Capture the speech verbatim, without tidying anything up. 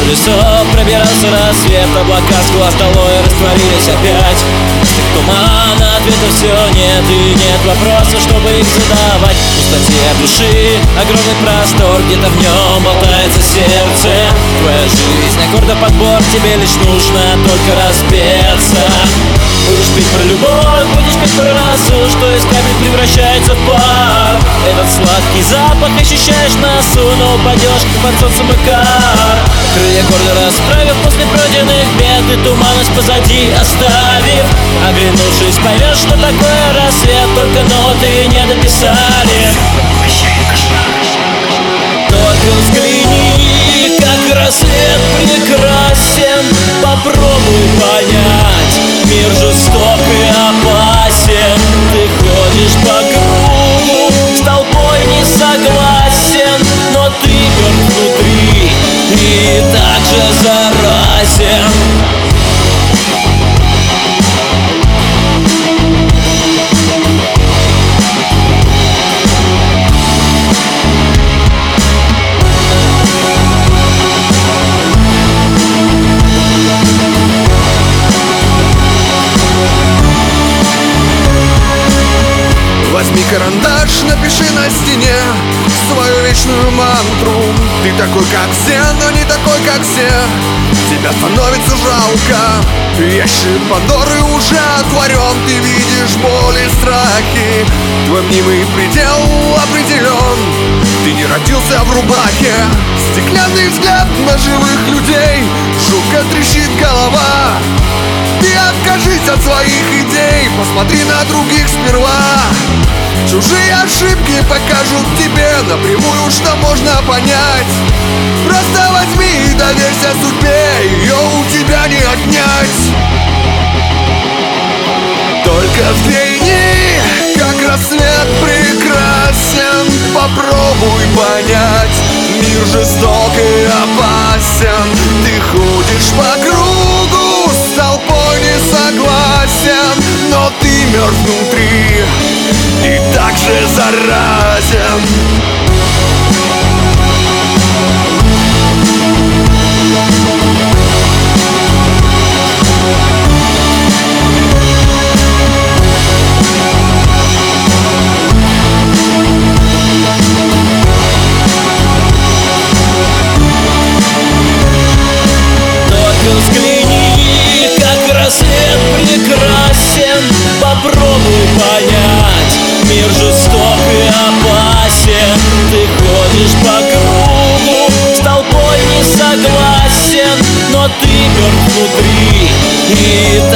лесов пробирался рассвет, облака сквозь долой растворились опять. Стык тумана, ответа все нет и нет вопросов, чтобы их задавать. В пустоте души огромный простор, где-то в нем болтается сердце. Твоя жизнь аккордоподбор, тебе лишь нужно только распеться. Будешь петь про любовь, будешь петь про расу, что из капель превращается в пар. Этот сладкий запах ощущаешь в носу, но упадешь под солнцем и кар. Крылья гордо расправив после пройденных бед и туманность позади оставив. Оглянувшись, поймешь, что такое рассвет, только ноты не дописали. Только взгляни, как рассвет прекрасен, попробуй понять. Мир жесток и опасен, ты ходишь по кругу, с толпой не согласен, но ты мертв внутри и так же заразен. Возьми карандаш, напиши на стене свою вечную мантру. Ты такой, как все, но не такой, как все. Тебя становится жалко. Ящик Пандоры уже отворен. Ты видишь боль и страхи. Твой мнимый предел определен. Ты не родился в рубахе. Стеклянный взгляд на живых людей. Жутко трещит голова. Ты откажись от своих идей, посмотри на других сперва. Чужие ошибки покажут тебе напрямую, что можно понять. Просто возьми и доверься судьбе, ее у тебя не отнять. Только взгляни, как рассвет прекрасен, попробуй понять. Мир жесток и опасен, ты ходишь по кругу, с толпой не согласен, но ты мертв внутри и так же заразен. Взгляни, как рассвет прекрасен, попробуй понять. Мир жесток и опасен, ты ходишь по кругу, с толпой не согласен, но ты мертв внутри и